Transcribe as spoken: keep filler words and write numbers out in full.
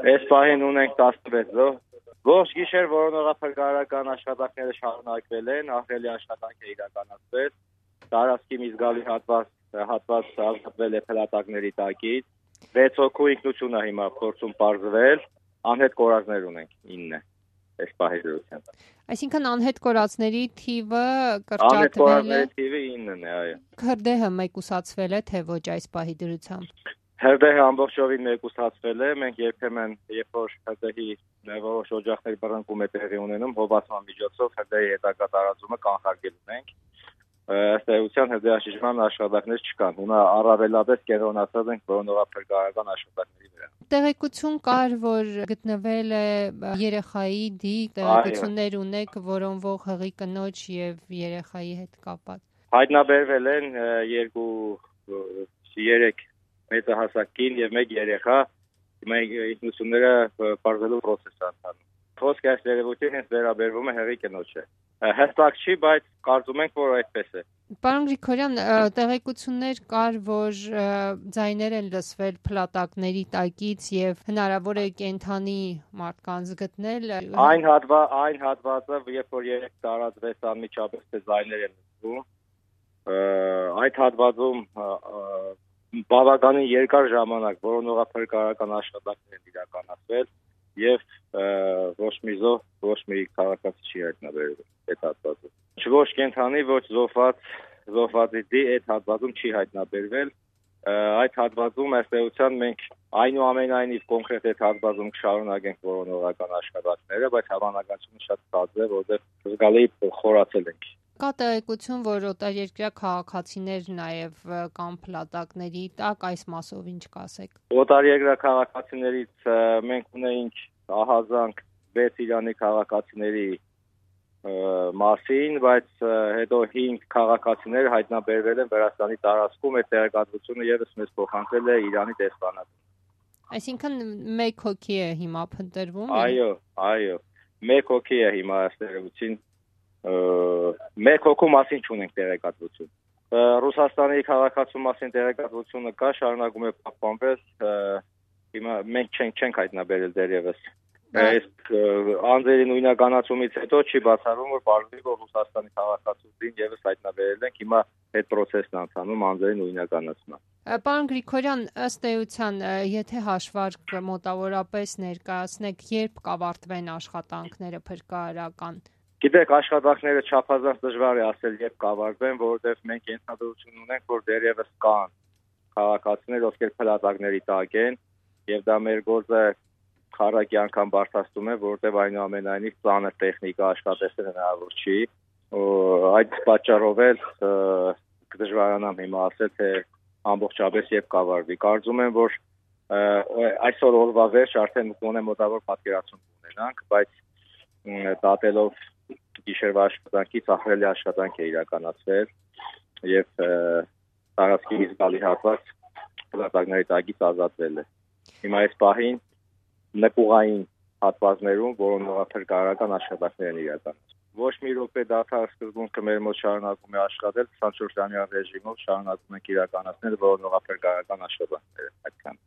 Այս պահին ունենք տասնվեց զոհ։ Ողջ գիշեր որոնողափրկարարական աշխատանքները շարունակվել են, ահռելի աշխատանք է իրականացվել։ Տարածքի մի զգալի հատված հատված ազատվել է փլատակների տակից։ վեց հոգու ինքնությունը հիմա փորձում պարզվել, անհետ կորածներ ունենք ինը այս պահի դրությամբ։ Այսինքն անհետ կորածների թիվը Անհետ կրճատվել է։ կորածների թիվը ինն է, այո։ Հրդեհը մեկուսացվել է, թե ոչ այս պահի դրությամբ։ Հրդեհը ամբողջովին մեկուսացվել է, մենք երբեմն երբ որ հրդեհի որոշ օջախների բռնկում է տեղի ունենում, հովացման միջոցով հրդեհի հետագա տարածումը կանխարգել ունենք։ Ըստ էության հրդեհաշիժման աշխատանքներ չկան։ Հիմա առավելապես կենտրոնացած ենք որոնողափրկարարական աշխատանքների վրա։ Տեղեկություն կար, որ գտնվել է երեխայի դիք, տեղեկություններ ունեք որոնվող հղի կնոջ եւ երեխայի հետ կապված։ Հայտնաբերվել են երկու երեք մեծահասակ կին եւ մեկ երեխա, հիմա ինքնությունները բարձելու process-ը ընթանում։ Խոսքը այս երևույթին հենց վերաբերվում է հղի կնոջը։ Հստակ չի, բայց կարծում ենք, որ այդպես է։ Պարոն Գրիգորյան, տեղեկություններ կար, որ ձայներ են լսվել փլատակների տակից եւ հնարավոր է կենդանի մարդկանց գտնել։ Այն հատվա, այն հատվածը, երբ որ երեք տարածվեց անմիջապես թե ձայներ են լսվում, այդ հատվածում բավականին երկար ժամանակ որոնողափրկարարական աշխատանքներ են իրականացվել եւ ոչ մի զոհ, ոչ մի քաղաքացի չի հայտնաբերվել այդ հատվածում։ Ոչ կենդանի, ոչ զոհված, զոհվածի դի այդ հատվածում չի հայտնաբերվել։ Այդ հատվածում ըստ էության մենք այնուամենայնիվ կոնկրետ այդ հատվածում կշարունակենք որոնողական աշխատանքները, բայց հավանականությունը շատ ցած է, որովհետեւ զգալի խորացել ենք։ Կա տեղեկություն, որ օտարերկրյա քաղաքացիներ նաև կամ փլատակների տակ, այս մասով ինչ կասեք։ Օտարերկրյա քաղաքացիներից մենք ունեինք ահազանգ վեց Իրանի քաղաքացիների մասին, բայց հետո հինգ քաղաքացիներ հայտնաբերվել են Վրաստանի տարածքում, այդ տեղեկատվությունը եւս մեզ փոխանցել է Իրանի դեսպանատունը։ Այսինքն մեկ հոգի է հիմա փնտրվում։ Այո, այո, մեկ հոգի է հիմա ըստ մեկ հոգու մասին չունենք տեղեկատվություն։ Ռուսաստանի քաղաքացու մասին տեղեկատվությունը կա, շարունակում է պահպանվել, հիմա մենք չենք չենք հայտնաբերել դեռևս։ Այս անձերի նույնականացումից հետո չի բացառվում, որ բարձրի որ Ռուսաստանի քաղաքացուներին եւս հայտնաբերել ենք, հիմա այդ process-ն ընթանում անձերի նույնականացման։ Պարոն Գրիգորյան, ըստ էության, եթե հաշվարկ մոտավորապես ներկայացնեք, երբ կավարտվեն աշխատանքները փրկարարական։ Գիտեք, աշխատանքները չափազանց դժվար է ասել, երբ կավարտվեն, որովհետև մենք ենթադրություն ունենք, որ դեռևս կան քաղաքացիներ, ովքեր փլատակների տակ են, եւ դա մեր գործը քառակի անգամ բարդացնում է, որովհետև այնուամենայնիվ ծանր տեխնիկա աշխատեցնել հնարավոր չի։ Այդ պատճառով էլ կդժվարանամ հիմա ասել, թե ամբողջապես երբ կավարտվի։ Կարծում եմ, որ այսօր օրվա վերջ արդեն գոնե մոտավոր պատկերացում ունենանք, բայց դատելով գիշերվա աշխատանքից ահռելի աշխատանք է իրականացվել եւ տարածքի մի զգալի հատված փլատակների տակից ազատվել է։ Հիմա այս պահին նկուղային հատվածներում որոնողափրկարարական աշխատանքներ են իրականացվում։ Ոչ մի րոպե դադար սկզբունքը մեր մոտ շարունակում է աշխատել, քսանչորս ժամյա ռեժիմով շարունակում ենք իրականացնել որոնողափրկարարական աշխատանքները։ Այդքան։